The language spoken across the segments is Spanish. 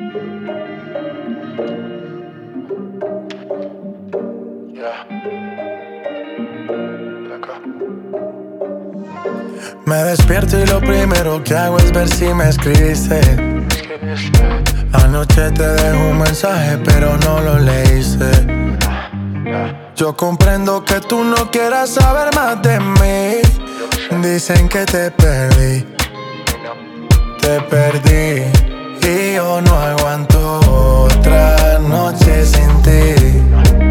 Me despierto y lo primero que hago es ver si me escribiste. Anoche te dejo un mensaje pero no lo leíste. Yo comprendo que tú no quieras saber más de mí. Dicen que te perdí y yo no aguanto otra noche sin ti.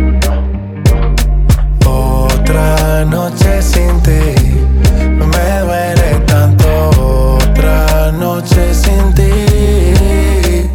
Otra noche sin ti. Me duele tanto otra noche sin ti.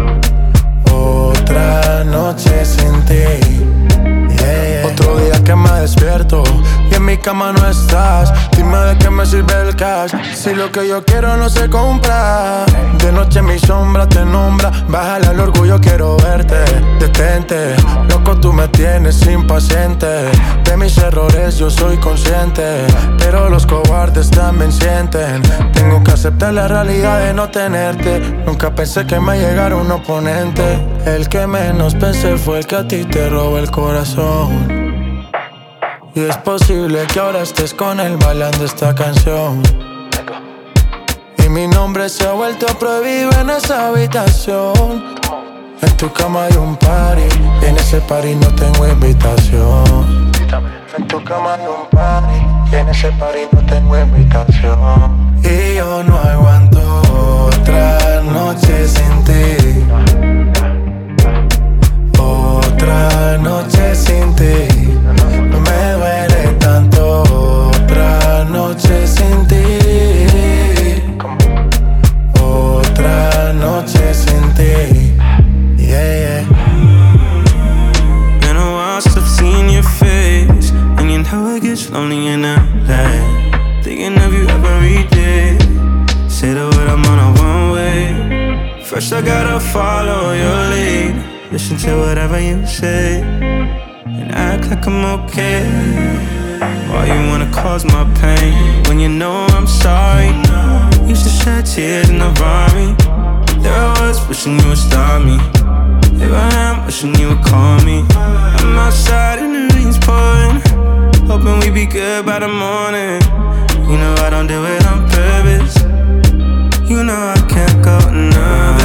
Otra noche sin ti. Otro día que me despierto y en mi cama no estás. Dime de qué me sirve el cash si lo que yo quiero no se compra. De noche mi sombra te nombra. Bájale al orgullo, quiero verte. Detente, loco, tú me tienes impaciente. De mis errores yo soy consciente, pero los cobardes también sienten. Tengo que aceptar la realidad de no tenerte. Nunca pensé que me llegara un oponente. El que menos pensé fue el que a ti te robó el corazón. Y es posible que ahora estés con él bailando esta canción. Y mi nombre se ha vuelto prohibido en esa habitación. En tu cama hay un party, en ese party no tengo invitación. En tu cama hay un party, en ese party no tengo invitación. Y yo no aguanto otra noche sin ti. Otra noche sin ti. Me duele tanto otra noche sin ti. Otra noche sin ti. Yeah, yeah. Been a while since I've seen your face, and you know it gets lonely in LA. Thinking of you every day. Say the word, I'm on a one-way. First I gotta follow your lead. Listen to whatever you say and act like I'm okay. Why you wanna cause my pain when you know I'm sorry? Used to shed tears in the rhyme. There I was wishing you would stop me. Here I am wishing you would call me. I'm outside and the rain's pouring, hoping we be good by the morning. You know I don't do it on purpose. You know I can't go another